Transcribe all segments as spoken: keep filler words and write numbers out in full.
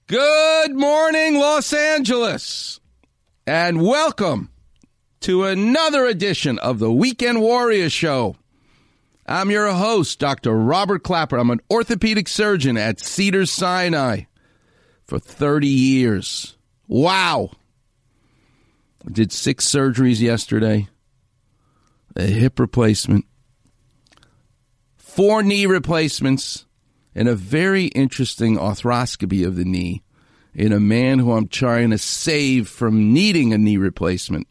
Good morning, Los Angeles, and welcome to another edition of the Weekend Warrior Show. I'm your host, Doctor Robert Clapper. I'm an orthopedic surgeon at Cedars-Sinai for thirty years. Wow. I did six surgeries yesterday, a hip replacement, four knee replacements, and a very interesting arthroscopy of the knee in a man who I'm trying to save from needing a knee replacement.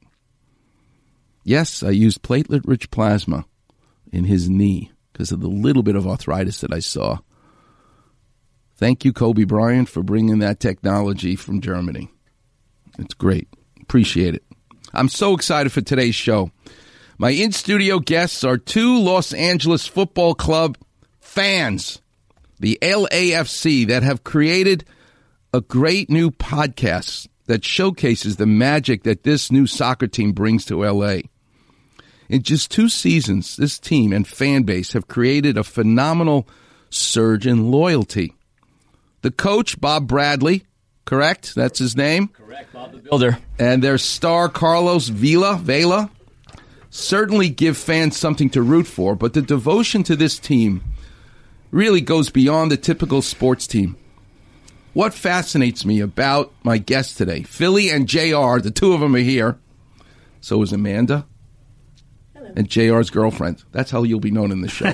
Yes, I used platelet-rich plasma in his knee because of the little bit of arthritis that I saw. Thank you, Kobe Bryant, for bringing that technology from Germany. It's great. Appreciate it. I'm so excited for today's show. My in-studio guests are two Los Angeles Football Club fans, the L A F C, that have created a great new podcast that showcases the magic that this new soccer team brings to L A. In just two seasons, this team and fan base have created a phenomenal surge in loyalty. The coach, Bob Bradley, correct? That's his name? Correct, Bob the Builder. And their star, Carlos Vela, Vela, certainly give fans something to root for, but the devotion to this team really goes beyond the typical sports team. What fascinates me about my guests today, Philly and J R, the two of them are here. So is Amanda. Hello. And J R's girlfriend. That's how you'll be known in the show.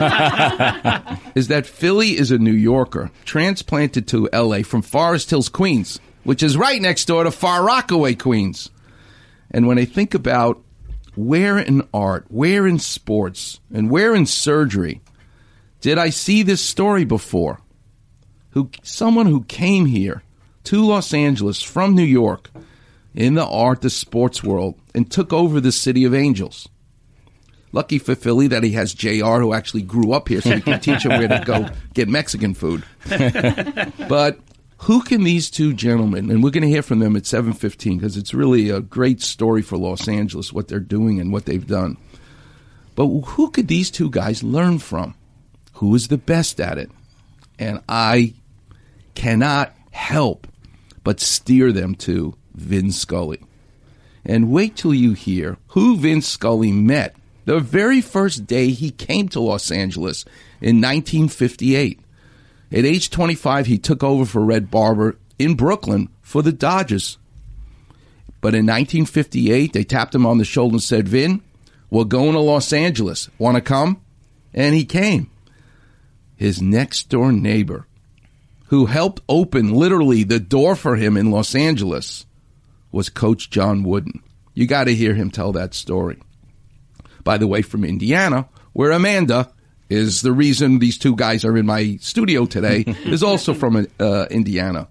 Is that Philly is a New Yorker transplanted to L A from Forest Hills, Queens, which is right next door to Far Rockaway, Queens. And when I think about where in art, where in sports, and where in surgery did I see this story before? Who, someone who came here to Los Angeles from New York in the art, the sports world, and took over the City of Angels. Lucky for Philly that he has J R, who actually grew up here, so he can teach him where to go get Mexican food. But who can these two gentlemen, and we're going to hear from them at seven fifteen, because it's really a great story for Los Angeles, what they're doing and what they've done. But who could these two guys learn from? Who is the best at it? And I cannot help but steer them to Vin Scully. And wait till you hear who Vin Scully met the very first day he came to Los Angeles in nineteen fifty-eight. At age twenty-five, he took over for Red Barber in Brooklyn for the Dodgers. But in nineteen fifty-eight, they tapped him on the shoulder and said, Vin, we're going to Los Angeles. Want to come? And he came. His next-door neighbor, who helped open literally the door for him in Los Angeles, was Coach John Wooden. You got to hear him tell that story. By the way, from Indiana, where Amanda is the reason these two guys are in my studio today, is also from uh, Indiana.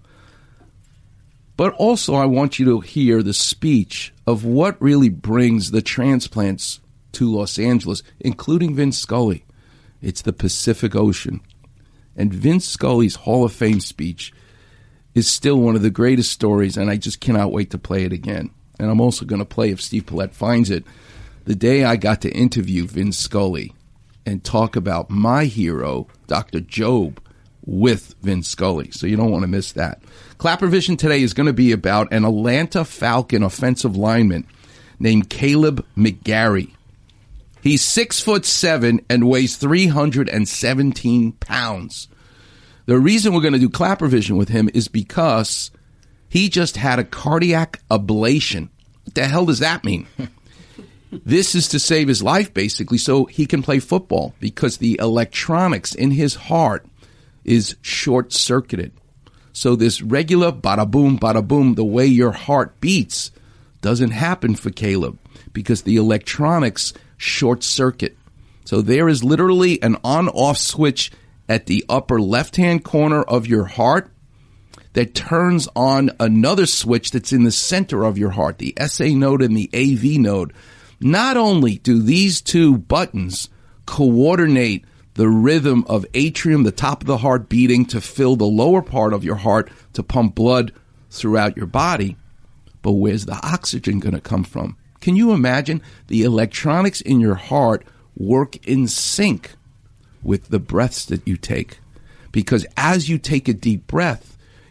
But also I want you to hear the speech of what really brings the transplants to Los Angeles, including Vin Scully. It's the Pacific Ocean. And Vince Scully's Hall of Fame speech is still one of the greatest stories, and I just cannot wait to play it again. And I'm also going to play, if Steve Paulette finds it, the day I got to interview Vince Scully and talk about my hero, Doctor Job, with Vince Scully. So you don't want to miss that. Clapper Vision today is going to be about an Atlanta Falcon offensive lineman named Caleb McGarry. He's six foot seven and weighs three hundred seventeen pounds. The reason we're going to do Clapper Vision with him is because he just had a cardiac ablation. What the hell does that mean? This is to save his life, basically, so he can play football, because the electronics in his heart is short-circuited. So this regular bada-boom, bada-boom, the way your heart beats, doesn't happen for Caleb, because the electronics short circuit. So there is literally an on-off switch at the upper left-hand corner of your heart that turns on another switch that's in the center of your heart, the S A node and the A V node. Not only do these two buttons coordinate the rhythm of atrium, the top of the heart beating, to fill the lower part of your heart to pump blood throughout your body, but where's the oxygen going to come from? Can you imagine? The electronics in your heart work in sync with the breaths that you take. Because as you take a deep breath,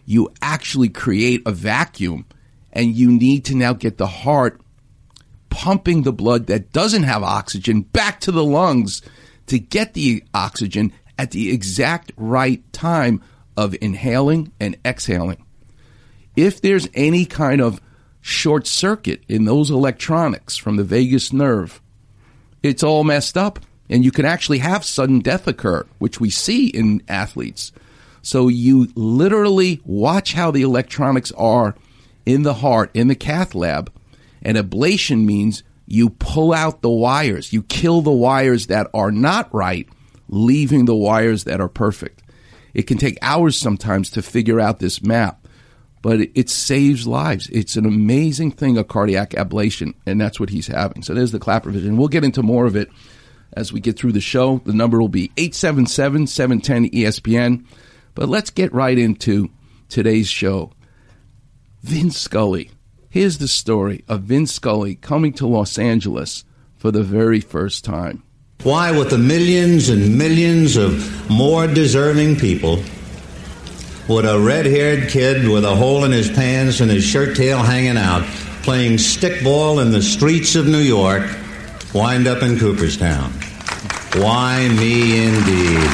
you actually create a vacuum, and you need to now get the heart pumping the blood that doesn't have oxygen back to the lungs to get the oxygen at the exact right time of inhaling and exhaling. If there's any kind of short circuit in those electronics from the vagus nerve, it's all messed up. And you can actually have sudden death occur, which we see in athletes. So you literally watch how the electronics are in the heart, in the cath lab. And ablation means you pull out the wires. You kill the wires that are not right, leaving the wires that are perfect. It can take hours sometimes to figure out this map, but it, it saves lives. It's an amazing thing, a cardiac ablation, and that's what he's having. So there's the Klapper Vision. We'll get into more of it as we get through the show. The number will be eight seven seven, seven one zero, E S P N. But let's get right into today's show. Vin Scully. Here's the story of Vin Scully coming to Los Angeles for the very first time. Why, with the millions and millions of more deserving people, would a red-haired kid with a hole in his pants and his shirt tail hanging out, playing stickball in the streets of New York, wind up in Cooperstown? Why me indeed?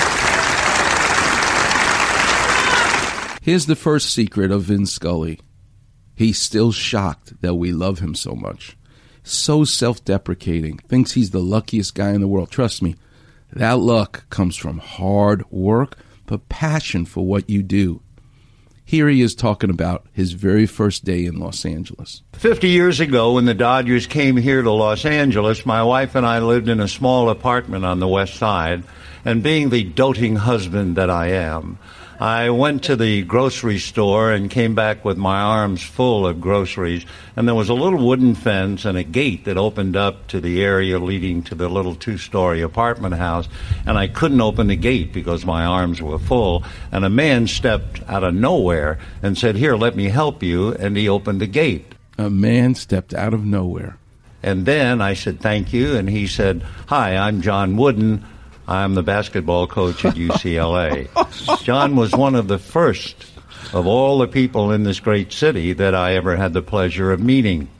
Here's the first secret of Vin Scully. He's still shocked that we love him so much. So self-deprecating. Thinks he's the luckiest guy in the world. Trust me, that luck comes from hard work, but passion for what you do. Here he is talking about his very first day in Los Angeles. Fifty years ago, when the Dodgers came here to Los Angeles, my wife and I lived in a small apartment on the west side, and being the doting husband that I am, I went to the grocery store and came back with my arms full of groceries, and there was a little wooden fence and a gate that opened up to the area leading to the little two-story apartment house, and I couldn't open the gate because my arms were full, and a man stepped out of nowhere and said, "Here, let me help you," and he opened the gate. A man stepped out of nowhere. And then I said, "Thank you," and he said, "Hi, I'm John Wooden. I'm the basketball coach at U C L A." John was one of the first of all the people in this great city that I ever had the pleasure of meeting.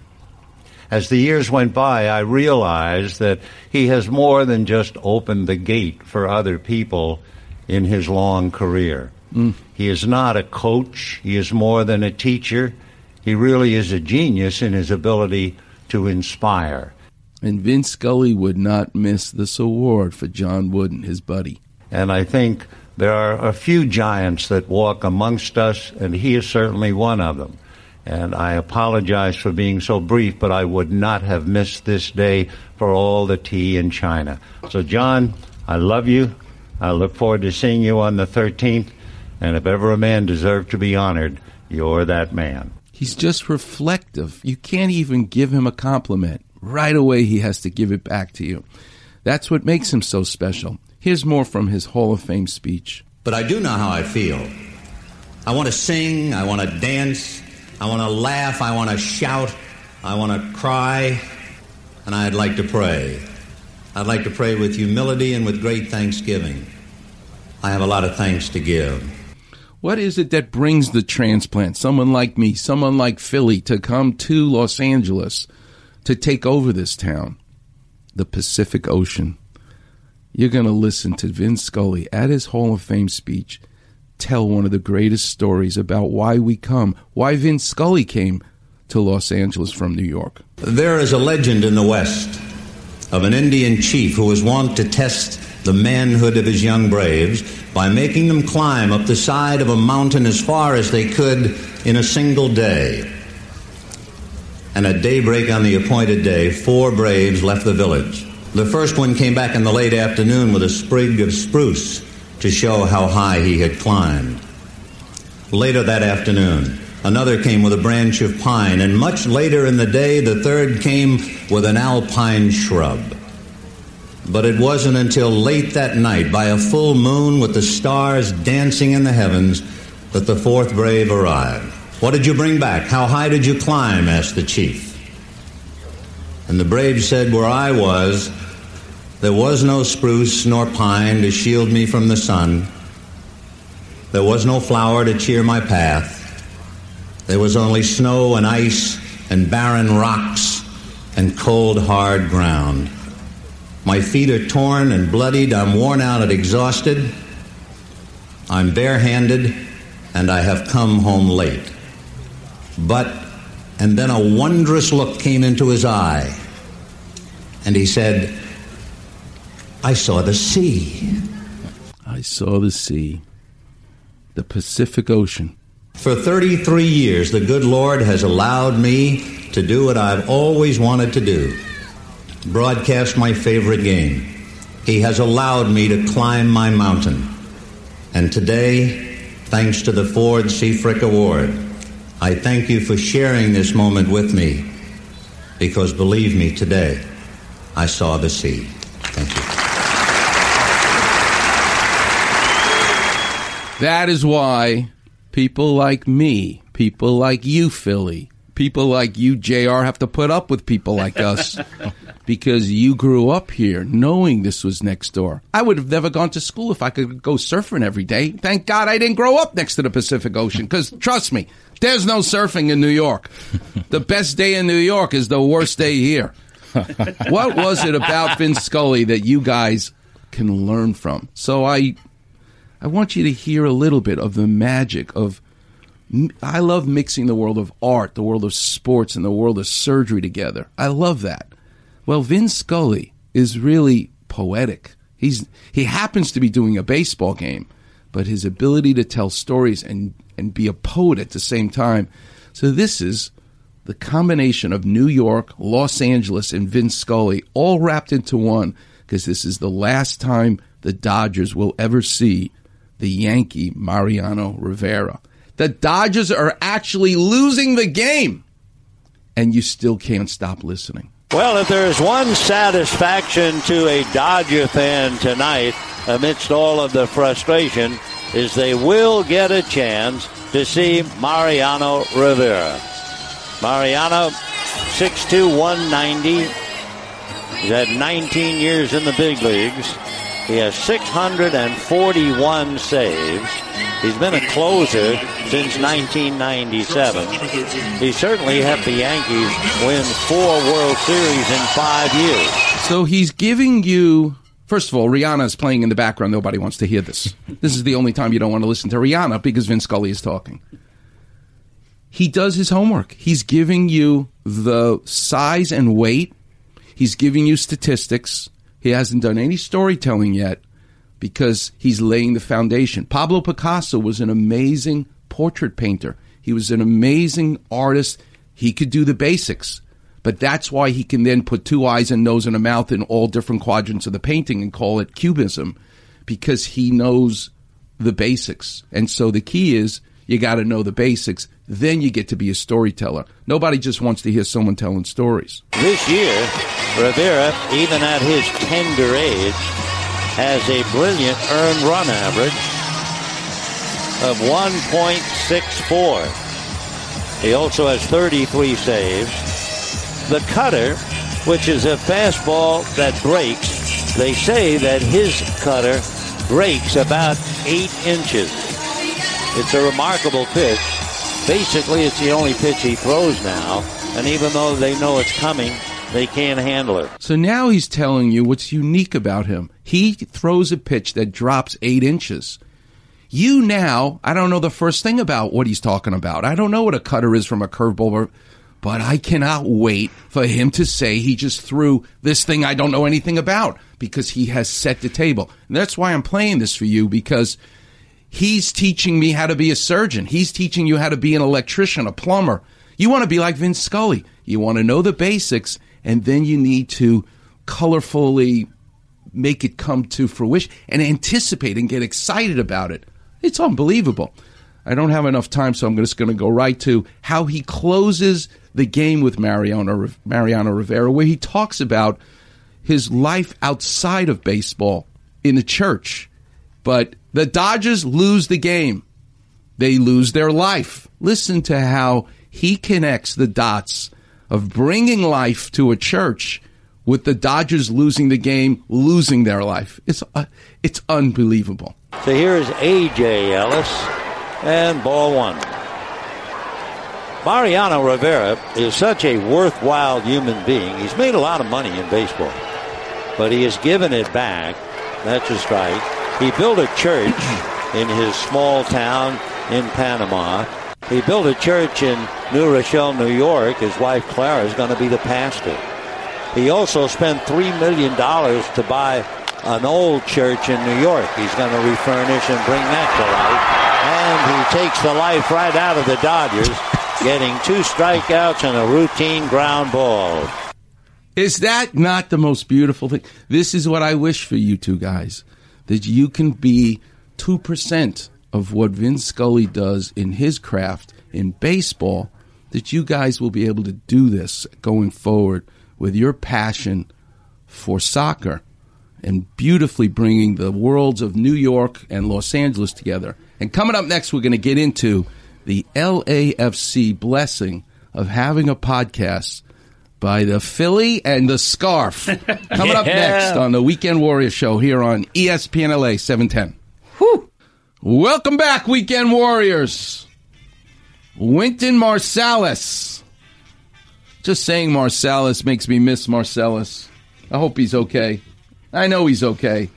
As the years went by, I realized that he has more than just opened the gate for other people in his long career. Mm. He is not a coach. He is more than a teacher. He really is a genius in his ability to inspire. And Vin Scully would not miss this award for John Wooden, his buddy. And I think there are a few giants that walk amongst us, and he is certainly one of them. And I apologize for being so brief, but I would not have missed this day for all the tea in China. So, John, I love you. I look forward to seeing you on the thirteenth. And if ever a man deserved to be honored, you're that man. He's just reflective. You can't even give him a compliment. Right away, he has to give it back to you. That's what makes him so special. Here's more from his Hall of Fame speech. But I do know how I feel. I want to sing. I want to dance. I want to laugh. I want to shout. I want to cry. And I'd like to pray. I'd like to pray with humility and with great thanksgiving. I have a lot of thanks to give. What is it that brings the transplant, someone like me, someone like Philly, to come to Los Angeles to take over this town? The Pacific Ocean. You're going to listen to Vin Scully at his Hall of Fame speech tell one of the greatest stories about why we come, why Vin Scully came to Los Angeles from New York. There is a legend in the West of an Indian chief who was wont to test the manhood of his young braves by making them climb up the side of a mountain as far as they could in a single day. And at daybreak on the appointed day, four braves left the village. The first one came back in the late afternoon with a sprig of spruce to show how high he had climbed. Later that afternoon, another came with a branch of pine, and much later in the day, the third came with an alpine shrub. But it wasn't until late that night, by a full moon with the stars dancing in the heavens, that the fourth brave arrived. "What did you bring back? How high did you climb?" asked the chief. And the brave said, "Where I was, there was no spruce nor pine to shield me from the sun. There was no flower to cheer my path. There was only snow and ice and barren rocks and cold, hard ground. My feet are torn and bloodied. I'm worn out and exhausted. I'm barehanded, and I have come home late. But, and then a wondrous look came into his eye, and he said, I saw the sea. I saw the sea. The Pacific Ocean. For thirty-three years, the good Lord has allowed me to do what I've always wanted to do, broadcast my favorite game. He has allowed me to climb my mountain. And today, thanks to the Ford C. Frick Award, I thank you for sharing this moment with me, because believe me, today, I saw the sea. Thank you. That is why people like me, people like you, Philly, people like you, J R, have to put up with people like us because you grew up here knowing this was next door. I would have never gone to school if I could go surfing every day. Thank God I didn't grow up next to the Pacific Ocean because, trust me, there's no surfing in New York. The best day in New York is the worst day here. What was it about Vin Scully that you guys can learn from? So I... I want you to hear a little bit of the magic of, I love mixing the world of art, the world of sports, and the world of surgery together. I love that. Well, Vin Scully is really poetic. He's he happens to be doing a baseball game, but his ability to tell stories and, and be a poet at the same time. So this is the combination of New York, Los Angeles, and Vin Scully all wrapped into one, because this is the last time the Dodgers will ever see the Yankee Mariano Rivera. The Dodgers are actually losing the game, and you still can't stop listening. Well, if there is one satisfaction to a Dodger fan tonight, amidst all of the frustration, is they will get a chance to see Mariano Rivera. Mariano, six two, one ninety. He's had nineteen years in the big leagues. He has six hundred forty-one saves. He's been a closer since nineteen ninety-seven. He certainly helped the Yankees win four World Series in five years. So he's giving you... First of all, Rihanna's playing in the background. Nobody wants to hear this. This is the only time you don't want to listen to Rihanna, because Vin Scully is talking. He does his homework. He's giving you the size and weight. He's giving you statistics. He hasn't done any storytelling yet because he's laying the foundation. Pablo Picasso was an amazing portrait painter. He was an amazing artist. He could do the basics. But that's why he can then put two eyes and nose and a mouth in all different quadrants of the painting and call it cubism, because he knows the basics. And so the key is you got to know the basics. Then you get to be a storyteller. Nobody just wants to hear someone telling stories. This year, Rivera, even at his tender age, has a brilliant earned run average of one point six four. He also has thirty-three saves. The cutter, which is a fastball that breaks, they say that his cutter breaks about eight inches. It's a remarkable pitch. Basically, it's the only pitch he throws now, and even though they know it's coming, they can't handle it. So now he's telling you what's unique about him. He throws a pitch that drops eight inches. You now, I don't know the first thing about what he's talking about. I don't know what a cutter is from a curveball, but I cannot wait for him to say he just threw this thing I don't know anything about, because he has set the table. And that's why I'm playing this for you, because he's teaching me how to be a surgeon. He's teaching you how to be an electrician, a plumber. You want to be like Vin Scully. You want to know the basics, and then you need to colorfully make it come to fruition and anticipate and get excited about it. It's unbelievable. I don't have enough time, so I'm just going to go right to how he closes the game with Mariano, Mariano Rivera, where he talks about his life outside of baseball in the church. But the Dodgers lose the game. They lose their life. Listen to how he connects the dots of bringing life to a church with the Dodgers losing the game, losing their life. It's uh, it's unbelievable. So here is A J Ellis, and ball one. Mariano Rivera is such a worthwhile human being. He's made a lot of money in baseball, but he has given it back. That's just right. He built a church in his small town in Panama. He built a church in New Rochelle, New York. His wife Clara is going to be the pastor. He also spent three million dollars to buy an old church in New York. He's going to refurnish and bring that to life. And he takes the life right out of the Dodgers, getting two strikeouts and a routine ground ball. Is that not the most beautiful thing? This is what I wish for you two guys, that you can be two percent of what Vin Scully does in his craft in baseball, that you guys will be able to do this going forward with your passion for soccer and beautifully bringing the worlds of New York and Los Angeles together. And coming up next, we're going to get into the L A F C blessing of having a podcast by the Philly and the Scarf. Coming yeah. up next on the Weekend Warrior Show here on E S P N L A seven ten. Whew. Welcome back, Weekend Warriors. Wynton Marsalis. Just saying Marsalis makes me miss Marcellus. I hope he's okay. I know he's okay.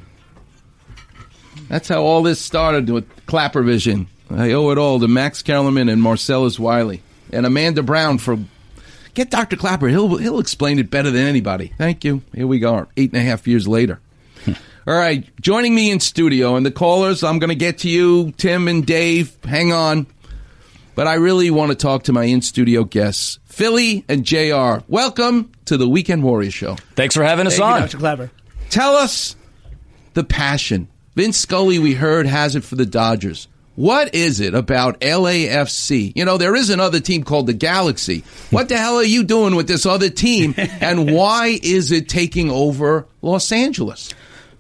That's how all this started with Clapper Vision. I owe it all to Max Kellerman and Marcellus Wiley. And Amanda Brown for... Get Doctor Clapper. He'll, he'll explain it better than anybody. Thank you. Here we go. Eight and a half years later. All right. Joining me in studio, and the callers, I'm going to get to you, Tim and Dave. Hang on. But I really want to talk to my in-studio guests, Philly and J R. Welcome to the Weekend Warrior Show. Thanks for having us Thank on. You, Doctor Clapper. Tell us the passion. Vince Scully, we heard, has it for the Dodgers. What is it about L A F C? You know, there is another team called the Galaxy. What the hell are you doing with this other team, and why is it taking over Los Angeles?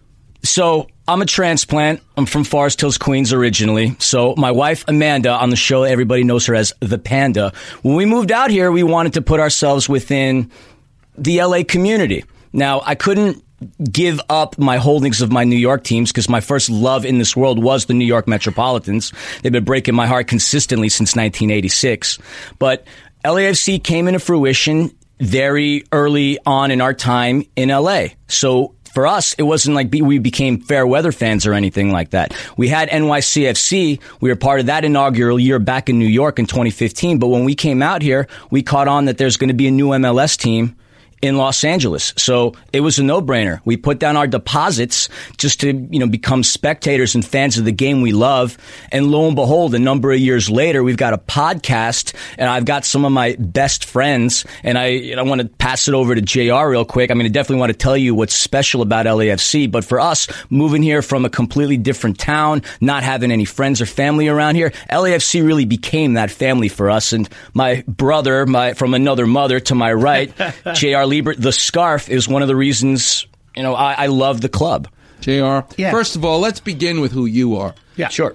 So, I'm a transplant. I'm from Forest Hills, Queens originally. So, my wife, Amanda, on the show, everybody knows her as the Panda. When we moved out here, we wanted to put ourselves within the L A community. Now, I couldn't give up my holdings of my New York teams because my first love in this world was the New York Metropolitans. They've been breaking my heart consistently since nineteen eighty-six. But L A F C came into fruition very early on in our time in L A. So for us, it wasn't like we became fair weather fans or anything like that. We had N Y C F C. We were part of that inaugural year back in New York in twenty fifteen. But when we came out here, we caught on that there's going to be a new M L S team in Los Angeles. So it was a no-brainer. We put down our deposits just to, you know, become spectators and fans of the game we love. And lo and behold, a number of years later, we've got a podcast, and I've got some of my best friends, and I, you know, I want to pass it over to J R real quick. I mean, I definitely want to tell you what's special about L A F C, but for us, moving here from a completely different town, not having any friends or family around here, L A F C really became that family for us. And my brother, my from another mother to my right, J R Liebert, the Scarf, is one of the reasons, you know, I, I love the club. J R, yeah. First of all, let's begin with who you are. Yeah, sure.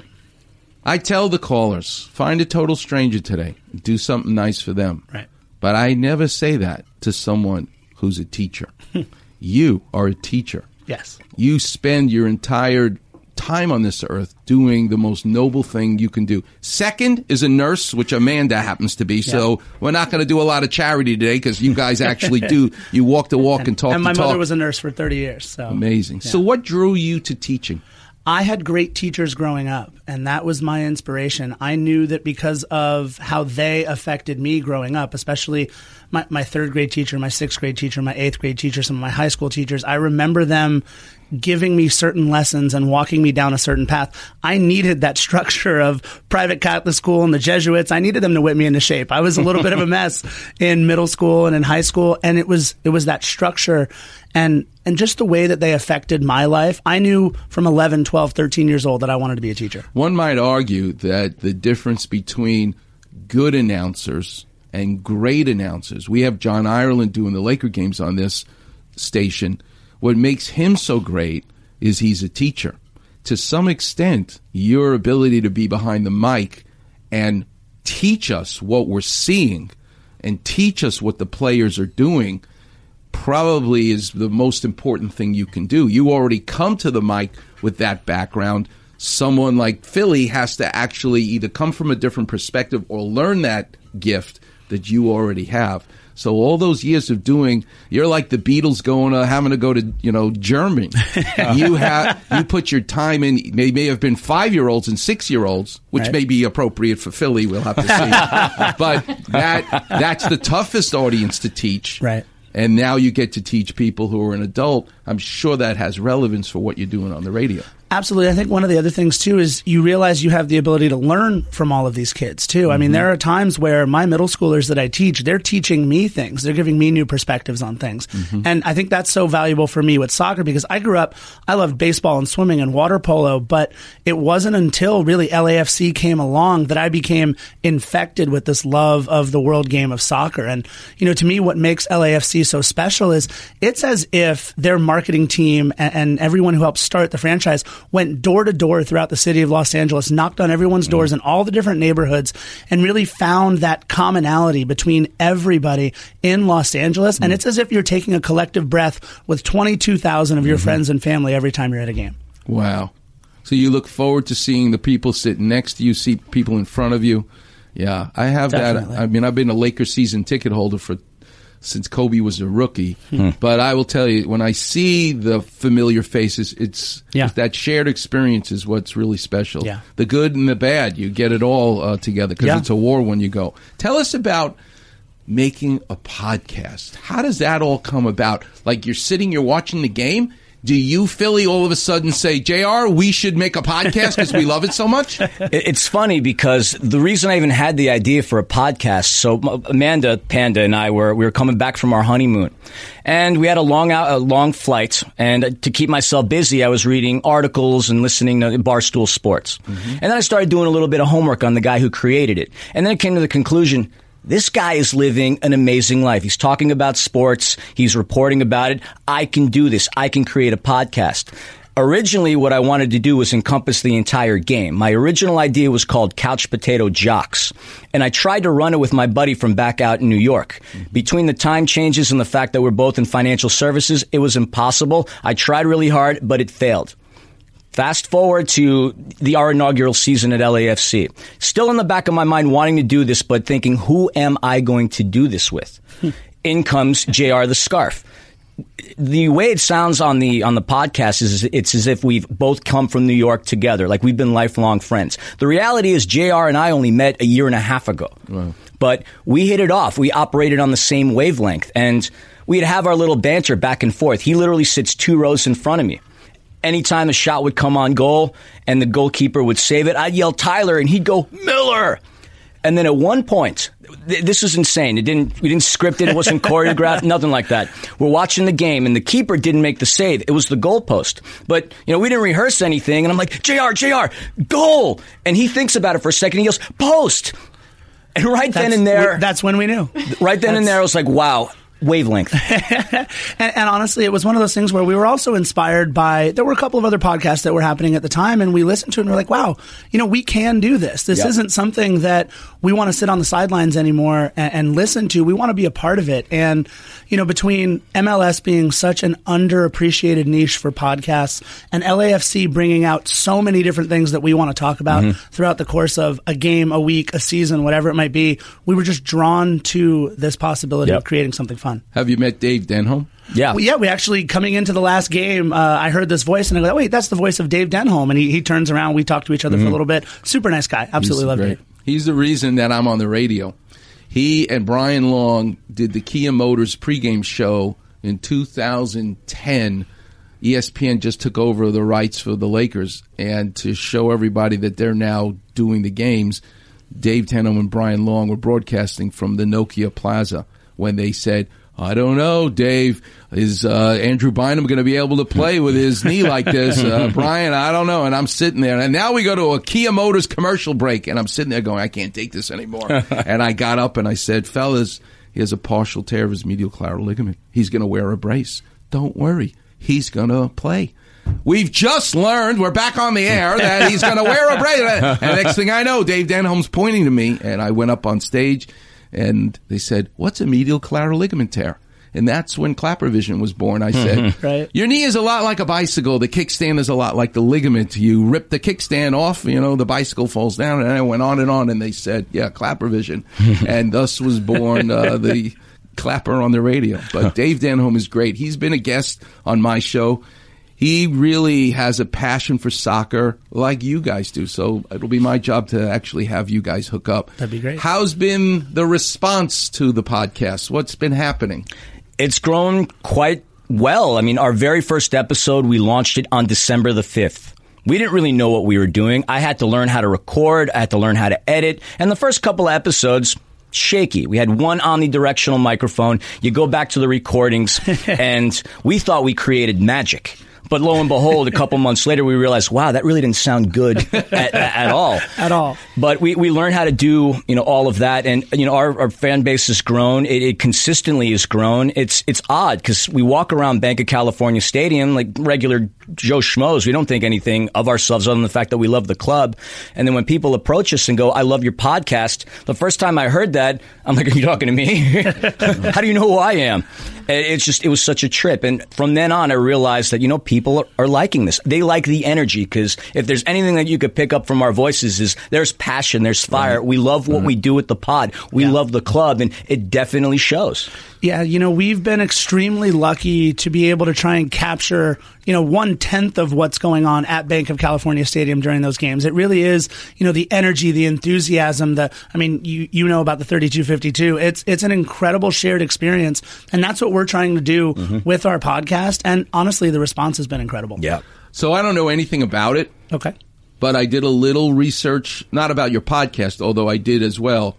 I tell the callers, find a total stranger today. Do something nice for them. Right. But I never say that to someone who's a teacher. You are a teacher. Yes. You spend your entire time on this earth doing the most noble thing you can do. Second is a nurse, which Amanda happens to be. So yeah. We're not going to do a lot of charity today because you guys actually do. You walk the walk and, and talk and the talk. talk. And my mother was a nurse for thirty years. So amazing. Yeah. So what drew you to teaching? I had great teachers growing up, and that was my inspiration. I knew that because of how they affected me growing up, especially my, my third grade teacher, my sixth grade teacher, my eighth grade teacher, some of my high school teachers, I remember them giving me certain lessons and walking me down a certain path. I needed that structure of private Catholic school and the Jesuits. I needed them to whip me into shape. I was a little bit of a mess in middle school and in high school, and it was it was that structure and and just the way that they affected my life. I knew from eleven, twelve, thirteen years old that I wanted to be a teacher. One might argue that the difference between good announcers and great announcers, we have John Ireland doing the Laker games on this station. What makes him so great is he's a teacher. To some extent, your ability to be behind the mic and teach us what we're seeing and teach us what the players are doing probably is the most important thing you can do. You already come to the mic with that background, someone like Philly has to actually either come from a different perspective or learn that gift that you already have. So all those years of doing, you're like the Beatles going, uh, having to go to, you know, Germany. you have, you put your time in. They may have been five-year-olds and six-year-olds, which right. may be appropriate for Philly. We'll have to see. But that that's the toughest audience to teach. Right. And now you get to teach people who are an adult. I'm sure that has relevance for what you're doing on the radio. Absolutely. I think one of the other things, too, is you realize you have the ability to learn from all of these kids, too. Mm-hmm. I mean, there are times where my middle schoolers that I teach, they're teaching me things. They're giving me new perspectives on things. Mm-hmm. And I think that's so valuable for me with soccer because I grew up, I loved baseball and swimming and water polo, but it wasn't until really L A F C came along that I became infected with this love of the world game of soccer. And, you know, to me, what makes L A F C so special is it's as if their marketing team and, and everyone who helped start the franchise went door to door throughout the city of Los Angeles, knocked on everyone's doors in all the different neighborhoods, and really found that commonality between everybody in Los Angeles. Mm-hmm. And it's as if you're taking a collective breath with twenty-two thousand of your mm-hmm. friends and family every time you're at a game. Wow. So you look forward to seeing the people sitting next to you, see people in front of you. Yeah, I have Definitely. that. I mean, I've been a Lakers season ticket holder for since Kobe was a rookie. Hmm. But I will tell you, when I see the familiar faces, it's, yeah. it's that shared experience is what's really special. Yeah. The good and the bad, you get it all uh, together because yeah. it's a war when you go. Tell us about making a podcast. How does that all come about? Like you're sitting, you're watching the game. Do you, Philly, all of a sudden say, J R, we should make a podcast because we love it so much? It's funny because the reason I even had the idea for a podcast, so Amanda Panda and I were we were coming back from our honeymoon, and we had a long out, a long flight, and to keep myself busy, I was reading articles and listening to Barstool Sports. Mm-hmm. And then I started doing a little bit of homework on the guy who created it. And then it came to the conclusion, this guy is living an amazing life. He's talking about sports. He's reporting about it. I can do this. I can create a podcast. Originally, what I wanted to do was encompass the entire game. My original idea was called Couch Potato Jocks, and I tried to run it with my buddy from back out in New York. Mm-hmm. Between the time changes and the fact that we're both in financial services, it was impossible. I tried really hard, but it failed. Fast forward to the our inaugural season at L A F C. Still in the back of my mind wanting to do this, but thinking, who am I going to do this with? In comes J R the Scarf. The way it sounds on the on the podcast is it's as if we've both come from New York together, like we've been lifelong friends. The reality is J R and I only met a year and a half ago. Wow. But we hit it off. We operated on the same wavelength, and we'd have our little banter back and forth. He literally sits two rows in front of me. Anytime a shot would come on goal and the goalkeeper would save it, I'd yell Tyler and he'd go Miller. And then at one point, th- this is insane. It didn't. We didn't script it. It wasn't choreographed. Nothing like that. We're watching the game and the keeper didn't make the save. It was the goalpost. But you know, we didn't rehearse anything. And I'm like, J R, J R, goal. And he thinks about it for a second. He goes, post. And right that's, then and there, we, that's when we knew. Right then that's, and there, I was like, wow. Wavelength. and, and honestly, it was one of those things where we were also inspired by, there were a couple of other podcasts that were happening at the time, and we listened to it and we're like, wow, you know, we can do this. This yep. isn't something that we want to sit on the sidelines anymore and, and listen to. We want to be a part of it. And, you know, between M L S being such an underappreciated niche for podcasts and L A F C bringing out so many different things that we want to talk about mm-hmm. throughout the course of a game, a week, a season, whatever it might be, we were just drawn to this possibility yep. of creating something fun. Have you met Dave Denholm? Yeah. Well, yeah, we actually, coming into the last game, uh, I heard this voice, and I go, wait, that's the voice of Dave Denholm. And he, he turns around, we talk to each other mm-hmm. for a little bit. Super nice guy. Absolutely love Dave. He's the reason that I'm on the radio. He and Brian Long did the Kia Motors pregame show in two thousand ten. E S P N just took over the rights for the Lakers, and to show everybody that they're now doing the games, Dave Denholm and Brian Long were broadcasting from the Nokia Plaza when they said, I don't know, Dave, is uh, Andrew Bynum going to be able to play with his knee like this? Uh, Brian, I don't know. And I'm sitting there. And now we go to a Kia Motors commercial break. And I'm sitting there going, I can't take this anymore. And I got up and I said, fellas, he has a partial tear of his medial collateral ligament. He's going to wear a brace. Don't worry. He's going to play. We've just learned, we're back on the air, that he's going to wear a brace. And next thing I know, Dave Denholm's pointing to me. And I went up on stage. And they said, what's a medial collateral ligament tear? And that's when Clappervision was born. I said, right. Your knee is a lot like a bicycle. The kickstand is a lot like the ligament. You rip the kickstand off, you know, the bicycle falls down. And I went on and on. And they said, yeah, Clappervision. And thus was born uh, the Clapper on the radio. But Dave Denholm is great. He's been a guest on my show. He really has a passion for soccer like you guys do. So it'll be my job to actually have you guys hook up. That'd be great. How's been the response to the podcast? What's been happening? It's grown quite well. I mean, our very first episode, we launched it on December the fifth. We didn't really know what we were doing. I had to learn how to record. I had to learn how to edit. And the first couple of episodes, shaky. We had one omnidirectional microphone. You go back to the recordings, and we thought we created magic. But lo and behold, a couple months later, we realized, wow, that really didn't sound good at, at all. At all. But we, we learned how to do, you know, all of that. And, you know, our, our fan base has grown. It, it consistently has grown. It's it's odd because we walk around Bank of California Stadium like regular Joe Schmoes. We don't think anything of ourselves other than the fact that we love the club. And then when people approach us and go, I love your podcast, the first time I heard that, I'm like, are you talking to me? How do you know who I am? It's just, it was such a trip. And from then on, I realized that, you know, people are, are liking this. They like the energy because if there's anything that you could pick up from our voices is there's passion, there's fire. Right. We love what right. we do with the pod. We yeah. love the club, and it definitely shows. Yeah, you know, we've been extremely lucky to be able to try and capture, you know, one-tenth of what's going on at Bank of California Stadium during those games. It really is, you know, the energy, the enthusiasm, the, I mean, you you know about the thirty-two fifty-two. It's it's an incredible shared experience, and that's what we're trying to do mm-hmm. with our podcast, and honestly, the response has been incredible. Yeah. So I don't know anything about it. Okay. But I did a little research, not about your podcast, although I did as well.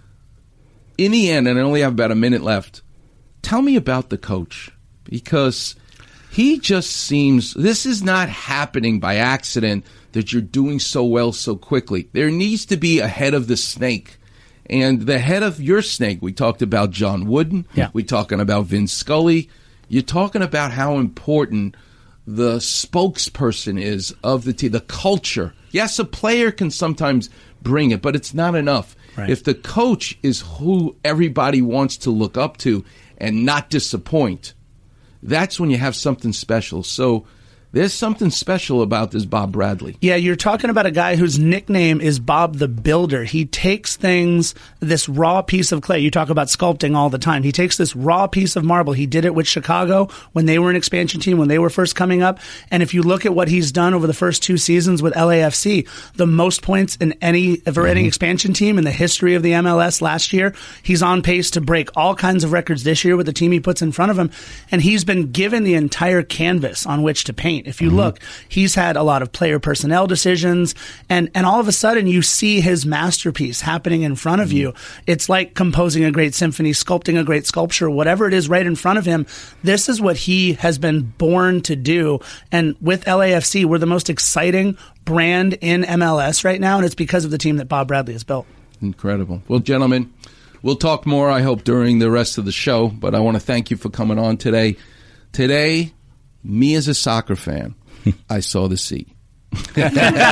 In the end, and I only have about a minute left, tell me about the coach, because he just seems, this is not happening by accident that you're doing so well so quickly. There needs to be a head of the snake. And the head of your snake, we talked about John Wooden. Yeah. We're talking about Vin Scully. You're talking about how important the spokesperson is of the team, the culture. Yes, a player can sometimes bring it, but it's not enough. Right. If the coach is who everybody wants to look up to and not disappoint, that's when you have something special. So there's something special about this Bob Bradley. Yeah, you're talking about a guy whose nickname is Bob the Builder. He takes things, this raw piece of clay. You talk about sculpting all the time. He takes this raw piece of marble. He did it with Chicago when they were an expansion team, when they were first coming up. And if you look at what he's done over the first two seasons with L A F C, the most points in any, for mm-hmm. any expansion team in the history of the M L S last year, he's on pace to break all kinds of records this year with the team he puts in front of him. And he's been given the entire canvas on which to paint. If you mm-hmm. look, he's had a lot of player personnel decisions, and, and all of a sudden you see his masterpiece happening in front of mm-hmm. you. It's like composing a great symphony, sculpting a great sculpture, whatever it is right in front of him. This is what he has been born to do. And with L A F C, we're the most exciting brand in M L S right now, and it's because of the team that Bob Bradley has built. Incredible. Well, gentlemen, we'll talk more, I hope, during the rest of the show, but I want to thank you for coming on today. Today, me as a soccer fan, I saw the sea. All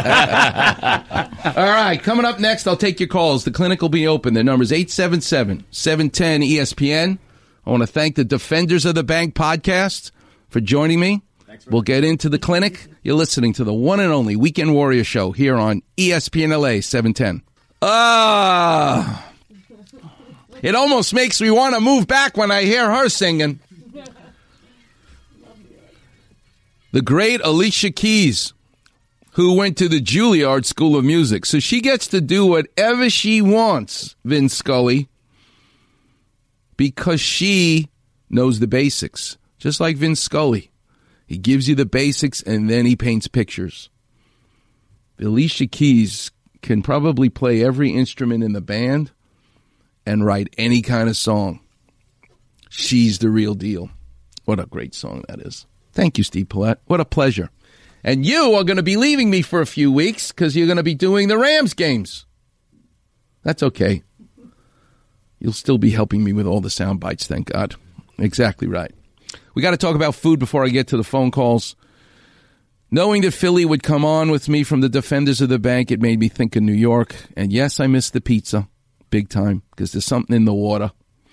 right, coming up next, I'll take your calls. The clinic will be open. The number is eight seven seven, seven one zero, E S P N. I want to thank the Defenders of the Bank podcast for joining me. We'll get into the clinic. You're listening to the one and only Weekend Warrior Show here on E S P N L A seven ten. Ah, uh, it almost makes me want to move back when I hear her singing. The great Alicia Keys, who went to the Juilliard School of Music. So she gets to do whatever she wants, Vin Scully, because she knows the basics. Just like Vin Scully. He gives you the basics, and then he paints pictures. Alicia Keys can probably play every instrument in the band and write any kind of song. She's the real deal. What a great song that is. Thank you, Steve Paulette. What a pleasure. And you are going to be leaving me for a few weeks because you're going to be doing the Rams games. That's okay. You'll still be helping me with all the sound bites, thank God. Exactly right. We got to talk about food before I get to the phone calls. Knowing that Philly would come on with me from the Defenders of the Bank, it made me think of New York. And yes, I miss the pizza big time because there's something in the water.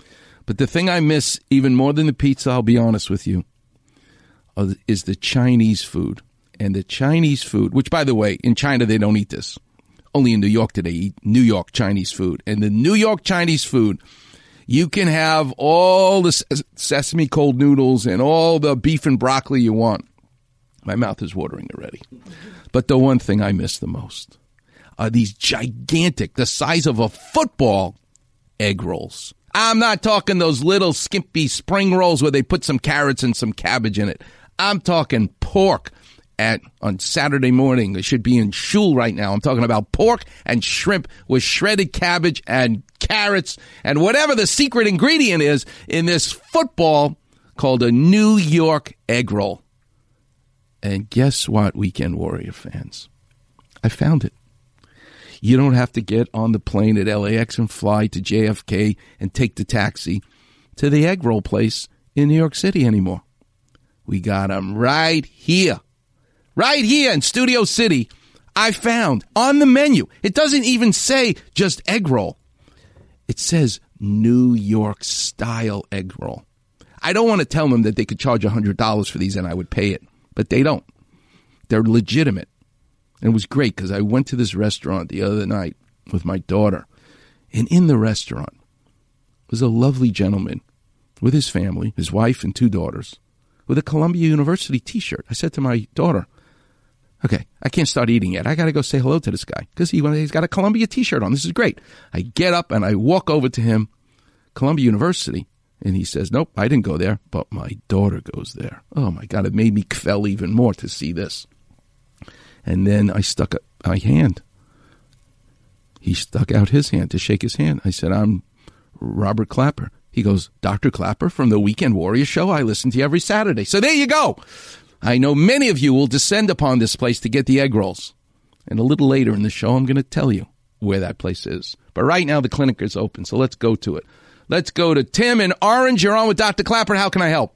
But the thing I miss even more than the pizza, I'll be honest with you, uh, is the Chinese food. And the Chinese food, which, by the way, in China, they don't eat this. Only in New York do they eat New York Chinese food. And the New York Chinese food, you can have all the ses- sesame cold noodles and all the beef and broccoli you want. My mouth is watering already. But the one thing I miss the most are these gigantic, the size of a football, egg rolls. I'm not talking those little skimpy spring rolls where they put some carrots and some cabbage in it. I'm talking pork. At on Saturday morning, it should be in shul right now. I'm talking about pork and shrimp with shredded cabbage and carrots and whatever the secret ingredient is in this football called a New York egg roll. And guess what, Weekend Warrior fans? I found it. You don't have to get on the plane at L A X and fly to J F K and take the taxi to the egg roll place in New York City anymore. We got them right here. Right here in Studio City, I found on the menu, it doesn't even say just egg roll. It says New York style egg roll. I don't want to tell them that they could charge one hundred dollars for these and I would pay it, but they don't. They're legitimate. And it was great because I went to this restaurant the other night with my daughter, and in the restaurant was a lovely gentleman with his family, his wife and two daughters, with a Columbia University T-shirt. I said to my daughter, okay, I can't start eating yet. I got to go say hello to this guy because he, he's got a Columbia T-shirt on. This is great. I get up and I walk over to him, Columbia University, and he says, nope, I didn't go there, but my daughter goes there. Oh, my God, it made me kvel even more to see this. And then I stuck out my hand. He stuck out his hand to shake his hand. I said, I'm Robert Clapper. He goes, Doctor Clapper from the Weekend Warrior Show. I listen to you every Saturday. So there you go. I know many of you will descend upon this place to get the egg rolls. And a little later in the show, I'm going to tell you where that place is. But right now, the clinic is open, so let's go to it. Let's go to Tim in Orange. You're on with Doctor Clapper. How can I help?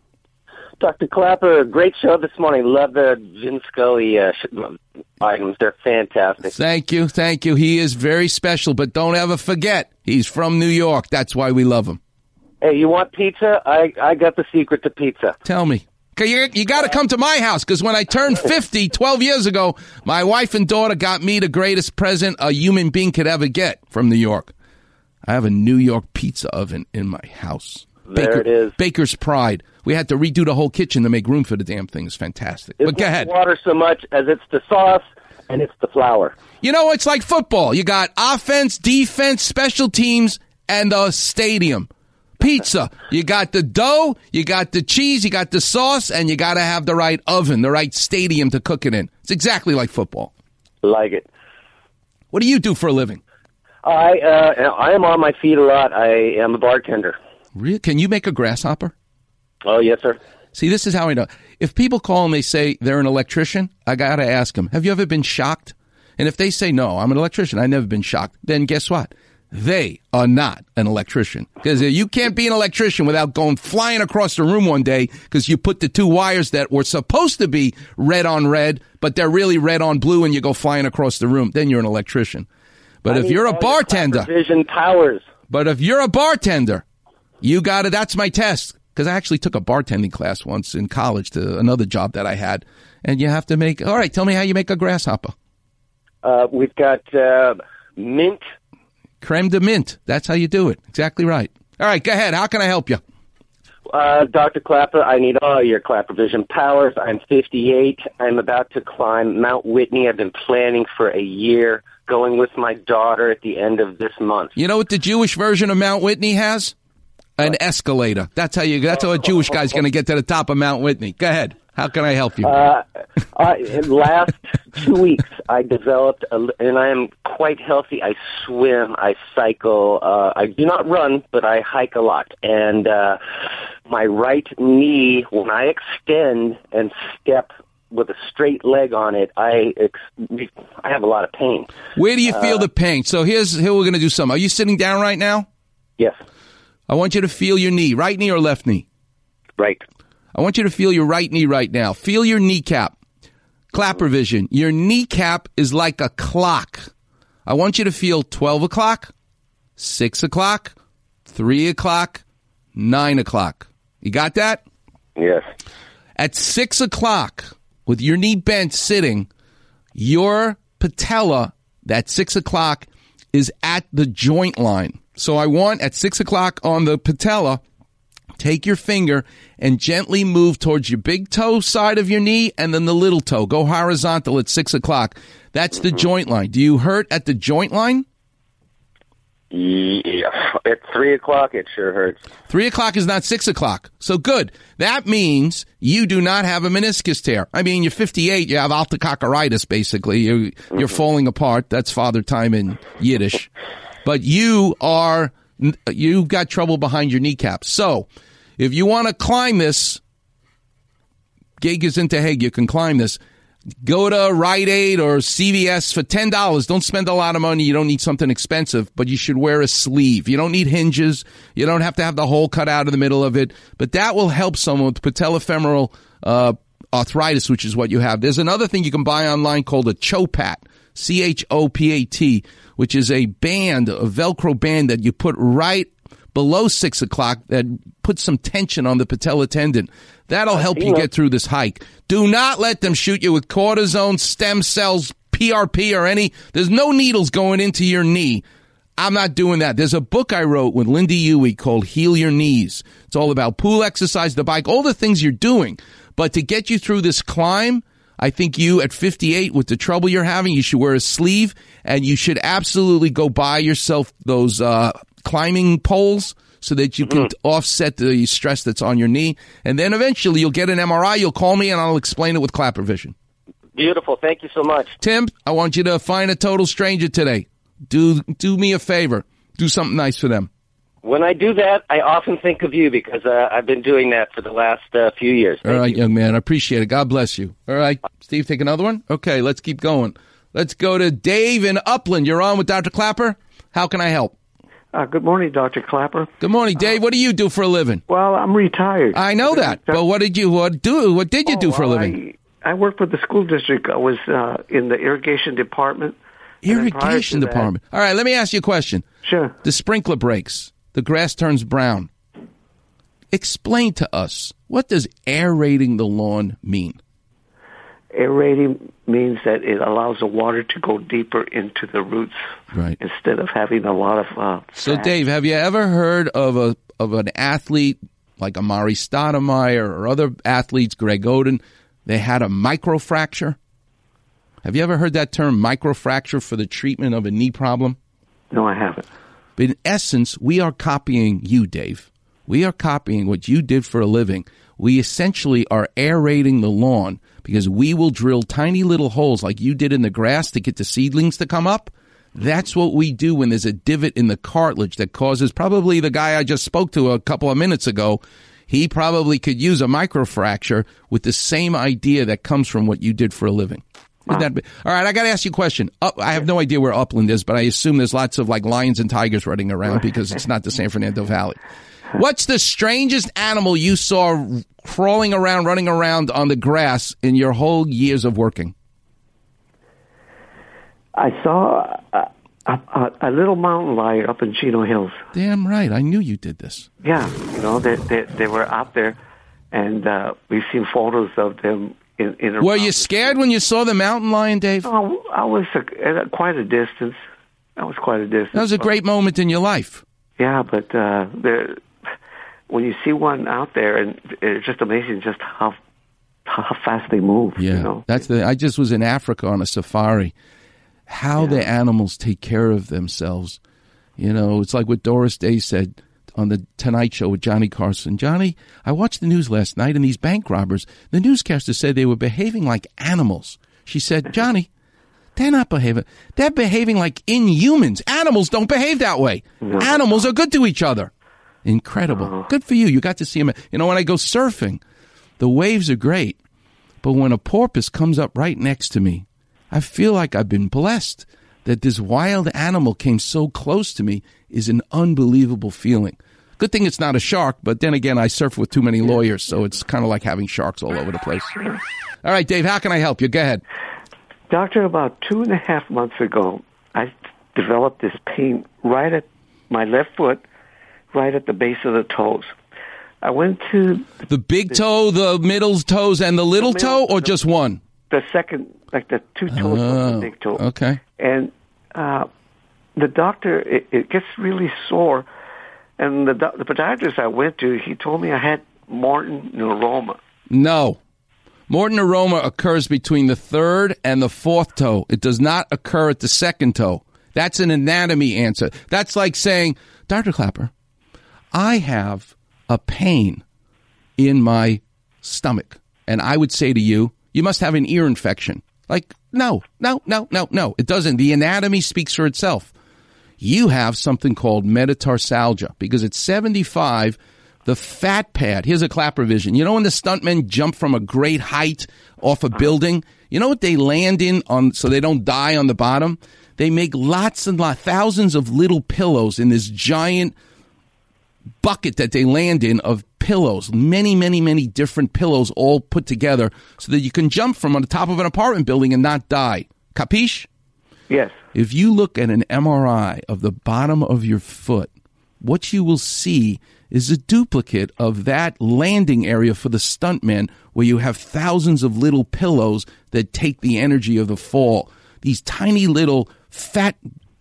Doctor Clapper, great show this morning. Love the Vin Scully uh, items. They're fantastic. Thank you. Thank you. He is very special, but don't ever forget, he's from New York. That's why we love him. Hey, you want pizza? I, I got the secret to pizza. Tell me. You, you got to come to my house, because when I turned fifty, twelve years ago, my wife and daughter got me the greatest present a human being could ever get from New York. I have a New York pizza oven in my house. There Baker, it is. Baker's Pride. We had to redo the whole kitchen to make room for the damn thing. It's fantastic. It's but go ahead. Water so much as it's the sauce and it's the flour. You know, it's like football. You got offense, defense, special teams, and the stadium. Pizza. You got the dough, you got the cheese, you got the sauce, and you got to have the right oven, the right stadium to cook it in. It's exactly like football. Like it. What do you do for a living? I uh, I am on my feet a lot. I am a bartender. Really? Can you make a grasshopper? Oh, yes, sir. See, this is how I know. If people call and they say they're an electrician, I got to ask them, have you ever been shocked? And if they say, no, I'm an electrician, I've never been shocked, then guess what? They are not an electrician, because you can't be an electrician without going flying across the room one day because you put the two wires that were supposed to be red on red, but they're really red on blue, and you go flying across the room. Then you're an electrician. But I if you're a bartender, Vision Towers. But if you're a bartender, you got to. That's my test, because I actually took a bartending class once in college to another job that I had, and you have to make. All right, tell me how you make a grasshopper. Uh, we've got uh, mint. Creme de mint. That's how you do it. Exactly right. All right, go ahead. How can I help you? Uh, Doctor Clapper, I need all your Clapper Vision powers. I'm fifty-eight. I'm about to climb Mount Whitney. I've been planning for a year, going with my daughter at the end of this month. You know what the Jewish version of Mount Whitney has? An what? Escalator. That's how you. That's how a Jewish guy's going to get to the top of Mount Whitney. Go ahead. How can I help you? Uh, I, in last two weeks, I developed, a, and I am quite healthy. I swim, I cycle. Uh, I do not run, but I hike a lot. And uh, my right knee, when I extend and step with a straight leg on it, I ex- I have a lot of pain. Where do you feel uh, the pain? So here's here we're going to do something. Are you sitting down right now? Yes. I want you to feel your knee, right knee or left knee? Right. I want you to feel your right knee right now. Feel your kneecap. Clapper Vision. Your kneecap is like a clock. I want you to feel twelve o'clock, six o'clock, three o'clock, nine o'clock. You got that? Yes. At six o'clock, with your knee bent sitting, your patella, that six o'clock, is at the joint line. So I want, at six o'clock on the patella, take your finger and gently move towards your big toe side of your knee and then the little toe. Go horizontal at six o'clock. That's the joint line. Do you hurt at the joint line? Yeah. At three o'clock, it sure hurts. Three o'clock is not six o'clock. So good. That means you do not have a meniscus tear. I mean, you're fifty-eight. You have altococcoritis, basically. You're, you're falling apart. That's father time in Yiddish. But you are, you've got trouble behind your kneecap. So if you want to climb this, Gig is into Hague, you can climb this. Go to Rite Aid or C V S for ten dollars. Don't spend a lot of money. You don't need something expensive, but you should wear a sleeve. You don't need hinges. You don't have to have the hole cut out of the middle of it. But that will help someone with patellofemoral uh, arthritis, which is what you have. There's another thing you can buy online called a Chopat, C H O P A T, which is a band, a Velcro band that you put right below six o'clock that puts some tension on the patella tendon. That'll help you get through this hike. Do not let them shoot you with cortisone, stem cells, P R P, or any. There's no needles going into your knee. I'm not doing that. There's a book I wrote with Lindy Huey called Heal Your Knees. It's all about pool exercise, the bike, all the things you're doing. But to get you through this climb, I think you at fifty-eight, with the trouble you're having, you should wear a sleeve, and you should absolutely go buy yourself those uh, climbing poles so that you can mm-hmm. offset the stress that's on your knee. And then eventually you'll get an M R I, you'll call me, and I'll explain it with Clapper Vision. Beautiful. Thank you so much. Tim, I want you to find a total stranger today. Do do me a favor. Do something nice for them. When I do that, I often think of you because uh, I've been doing that for the last uh, few years. Thank All right, you. young man. I appreciate it. God bless you. All right. Steve, take another one? Okay, let's keep going. Let's go to Dave in Upland. You're on with Doctor Clapper. How can I help? Uh, good morning, Doctor Clapper. Good morning, Dave. What do you do for a living? Well, I'm retired. I know that. But what did you what do? What did you oh, do for a well, living? I, I worked for the school district. I was uh, in the irrigation department. Irrigation department. That, All right, let me ask you a question. Sure. The sprinkler breaks. The grass turns brown. Explain to us, what does aerating the lawn mean? Aerating means that it allows the water to go deeper into the roots, right? Instead of having a lot of. Uh, so, Dave, have you ever heard of a of an athlete like Amari Stoudemire or other athletes, Greg Oden? They had a microfracture. Have you ever heard that term, microfracture, for the treatment of a knee problem? No, I haven't. But in essence, we are copying you, Dave. We are copying what you did for a living. We essentially are aerating the lawn because we will drill tiny little holes like you did in the grass to get the seedlings to come up. That's what we do when there's a divot in the cartilage that causes, probably the guy I just spoke to a couple of minutes ago, he probably could use a microfracture with the same idea that comes from what you did for a living. Wow. That, all right, I got to ask you a question. Up, I have no idea where Upland is, but I assume there's lots of like lions and tigers running around because it's not the San Fernando Valley. What's the strangest animal you saw crawling around, running around on the grass in your whole years of working? I saw a, a, a little mountain lion up in Chino Hills. Damn right. I knew you did this. Yeah. You know, they, they, they were out there, and uh, we've seen photos of them. In, in were you scared when you saw the mountain lion, Dave? Oh, I was a, at a, quite a distance. That was quite a distance. That was a great moment in your life. Yeah, but uh, there, when you see one out there, and it's just amazing just how how fast they move. Yeah, you know? that's the. I just was in Africa on a safari. How yeah. the animals take care of themselves. You know, it's like what Doris Day said on the Tonight Show with Johnny Carson. Johnny, I watched the news last night, and these bank robbers, the newscaster said they were behaving like animals. She said, Johnny, they're not behaving. They're behaving like inhumans. Animals don't behave that way. No. Animals are good to each other. Incredible. Uh-huh. Good for you. You got to see them. You know, when I go surfing, the waves are great. But when a porpoise comes up right next to me, I feel like I've been blessed. That this wild animal came so close to me is an unbelievable feeling. Good thing it's not a shark, but then again, I surf with too many lawyers, so it's kind of like having sharks all over the place. All right, Dave, how can I help you? Go ahead. Doctor, about two and a half months ago, I developed this pain right at my left foot, right at the base of the toes. I went to the big toe, the middle toes, and the little the middle, toe, or the, just one? The second, like the two toes oh, of the big toe. Okay. And uh, the doctor, it, it gets really sore. And the the podiatrist I went to, he told me I had Morton neuroma. No. Morton neuroma occurs between the third and the fourth toe. It does not occur at the second toe. That's an anatomy answer. That's like saying, Doctor Clapper, I have a pain in my stomach. And I would say to you, you must have an ear infection. Like, no, no, no, no, no. It doesn't. The anatomy speaks for itself. You have something called metatarsalgia because at seventy-five, the fat pad, here's a Clapper vision. You know when the stuntmen jump from a great height off a building? You know what they land in on so they don't die on the bottom? They make lots and lots, thousands of little pillows in this giant bucket that they land in of pillows, many, many, many different pillows all put together so that you can jump from on the top of an apartment building and not die. Capiche? Yes. If you look at an M R I of the bottom of your foot, what you will see is a duplicate of that landing area for the stuntmen where you have thousands of little pillows that take the energy of the fall. These tiny little fat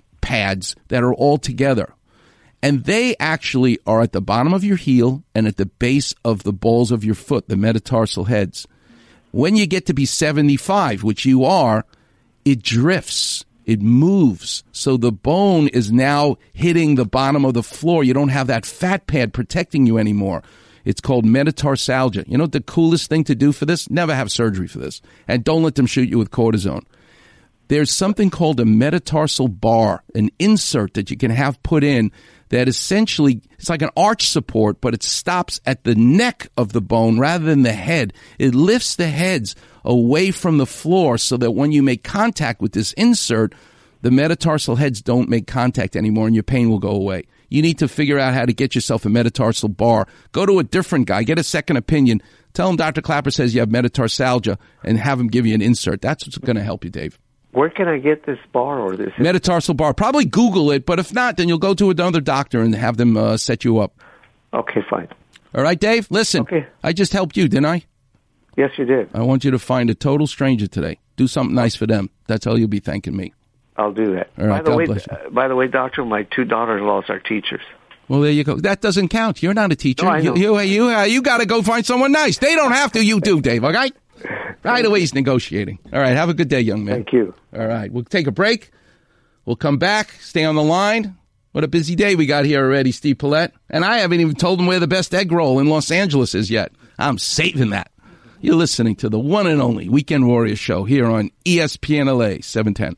pads that are all together. And they actually are at the bottom of your heel and at the base of the balls of your foot, the metatarsal heads. When you get to be seventy-five, which you are, it drifts. It moves. So the bone is now hitting the bottom of the floor. You don't have that fat pad protecting you anymore. It's called metatarsalgia. You know what the coolest thing to do for this? Never have surgery for this. And don't let them shoot you with cortisone. There's something called a metatarsal bar, an insert that you can have put in that essentially, it's like an arch support, but it stops at the neck of the bone rather than the head. It lifts the heads away from the floor so that when you make contact with this insert, the metatarsal heads don't make contact anymore and your pain will go away. You need to figure out how to get yourself a metatarsal bar. Go to a different guy. Get a second opinion. Tell him Doctor Clapper says you have metatarsalgia and have him give you an insert. That's what's going to help you, Dave. Where can I get this bar or this? Metatarsal bar. Probably Google it, but if not, then you'll go to another doctor and have them uh, set you up. Okay, fine. All right, Dave? Listen, okay. I just helped you, didn't I? Yes, you did. I want you to find a total stranger today. Do something nice for them. That's how you'll be thanking me. I'll do that. All right, by the God way, bless you. uh, by the way, doctor, my two daughters-in-law are teachers. Well, there you go. That doesn't count. You're not a teacher. No, I know. You, you, you, uh, you got to go find someone nice. They don't have to. You do, Dave, okay? Right away, he's negotiating. All right, have a good day, young man. Thank you. All right, we'll take a break. We'll come back. Stay on the line. What a busy day we got here already, Steve Paulette. And I haven't even told him where the best egg roll in Los Angeles is yet. I'm saving that. You're listening to the one and only Weekend Warrior Show here on E S P N L A seven ten.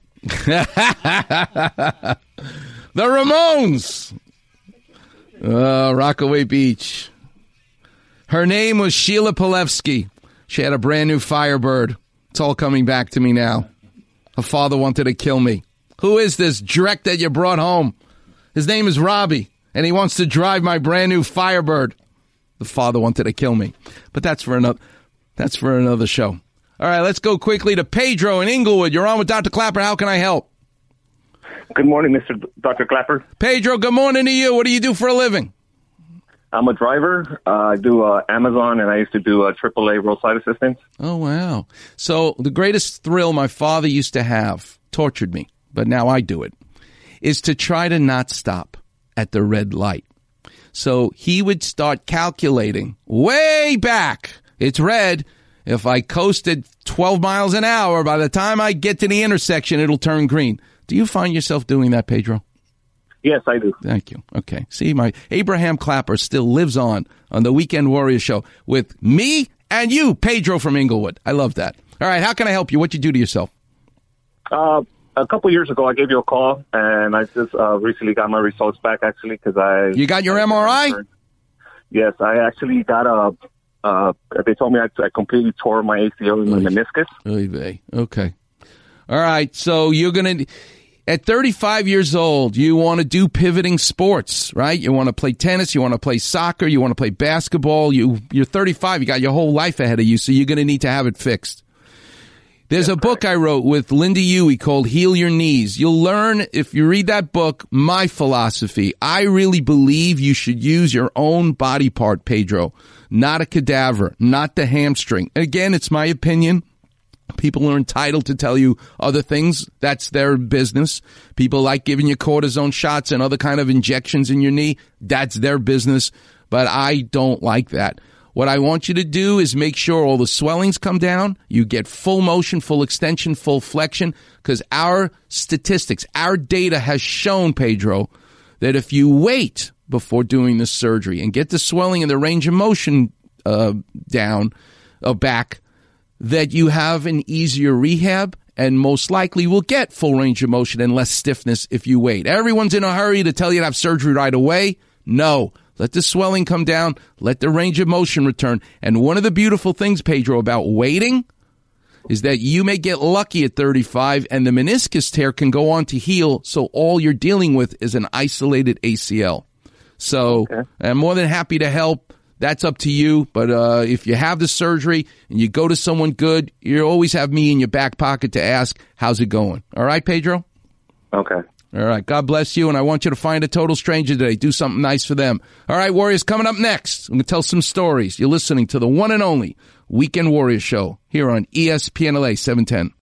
The Ramones. Uh, Rockaway Beach. Her name was Sheila Palevsky. She had a brand new Firebird. It's all coming back to me now. Her father wanted to kill me. Who is this Drek that you brought home? His name is Robbie, and he wants to drive my brand new Firebird. The father wanted to kill me. But that's for another that's for another show. All right, let's go quickly to Pedro in Inglewood. You're on with Doctor Clapper. How can I help? Good morning, Mister D- Doctor Clapper. Pedro, good morning to you. What do you do for a living? I'm a driver. Uh, I do uh, Amazon, and I used to do uh, triple A roadside assistance. Oh, wow. So the greatest thrill my father used to have, tortured me, but now I do it, is to try to not stop at the red light. So he would start calculating way back. It's red. If I coasted twelve miles an hour, by the time I get to the intersection, it'll turn green. Do you find yourself doing that, Pedro? Yes, I do. Thank you. Okay. See, my Abraham Clapper still lives on on the Weekend Warrior Show with me and you, Pedro from Inglewood. I love that. All right. How can I help you? What'd you do to yourself? Uh, a couple years ago, I gave you a call, and I just uh, recently got my results back, actually, because I... You got your M R I? Yes, I actually got a... Uh, they told me I, I completely tore my A C L and my meniscus. Oy, okay. All right. So you're going to... At thirty-five years old, you want to do pivoting sports, right? You want to play tennis, you want to play soccer, you want to play basketball. You, you're thirty-five, you got your whole life ahead of you, so you're going to need to have it fixed. There's a book I wrote with Linda Huey called Heal Your Knees. You'll learn, if you read that book, my philosophy. I really believe you should use your own body part, Pedro, not a cadaver, not the hamstring. Again, it's my opinion. People are entitled to tell you other things. That's their business. People like giving you cortisone shots and other kind of injections in your knee. That's their business. But I don't like that. What I want you to do is make sure all the swellings come down. You get full motion, full extension, full flexion, because our statistics, our data has shown, Pedro, that if you wait before doing the surgery and get the swelling and the range of motion uh, down, uh, back, that you have an easier rehab and most likely will get full range of motion and less stiffness if you wait. Everyone's in a hurry to tell you to have surgery right away. No. Let the swelling come down. Let the range of motion return. And one of the beautiful things, Pedro, about waiting is that you may get lucky at thirty-five and the meniscus tear can go on to heal, so all you're dealing with is an isolated A C L. So okay. I'm more than happy to help. That's up to you. But uh, if you have the surgery and you go to someone good, you always have me in your back pocket to ask, how's it going? All right, Pedro? Okay. All right. God bless you, and I want you to find a total stranger today. Do something nice for them. All right, Warriors, coming up next, I'm going to tell some stories. You're listening to the one and only Weekend Warrior Show here on E S P N L A seven ten.